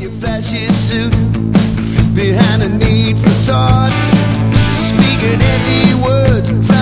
your flashy suit, behind a neat facade, speaking empty words.